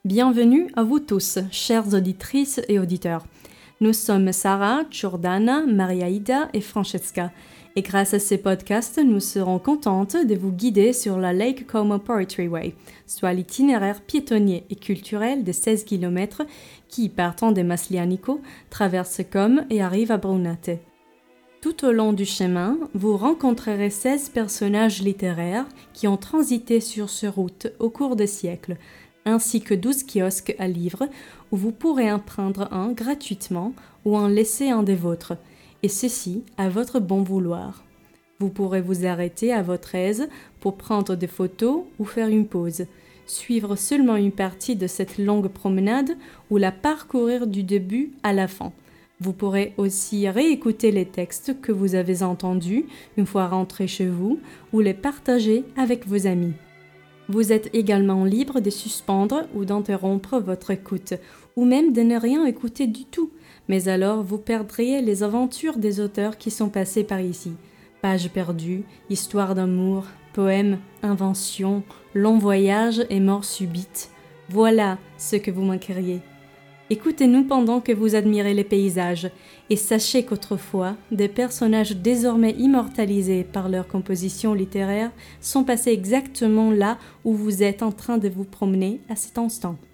Bienvenue à vous tous, chères auditrices et auditeurs. Nous sommes Sarah, Giordana, Maria-Ida et Francesca. Et grâce à ces podcasts, nous serons contentes de vous guider sur la Lake Como Poetry Way, soit l'itinéraire piétonnier et culturel de 16 km qui, partant de Maslianico, traverse Comme et arrive à Brunate. Tout au long du chemin, vous rencontrerez 16 personnages littéraires qui ont transité sur ces routes au cours des siècles, ainsi que 12 kiosques à livres où vous pourrez en prendre un gratuitement ou en laisser un des vôtres, et ceci à votre bon vouloir. Vous pourrez vous arrêter à votre aise pour prendre des photos ou faire une pause, suivre seulement une partie de cette longue promenade ou la parcourir du début à la fin. Vous pourrez aussi réécouter les textes que vous avez entendus une fois rentrés chez vous ou les partager avec vos amis. Vous êtes également libre de suspendre ou d'interrompre votre écoute, ou même de ne rien écouter du tout, mais alors vous perdriez les aventures des auteurs qui sont passés par ici. Pages perdues, histoires d'amour, poèmes, inventions, longs voyages et morts subites. Voilà ce que vous manqueriez. Écoutez-nous pendant que vous admirez les paysages, et sachez qu'autrefois, des personnages désormais immortalisés par leur composition littéraire sont passés exactement là où vous êtes en train de vous promener à cet instant.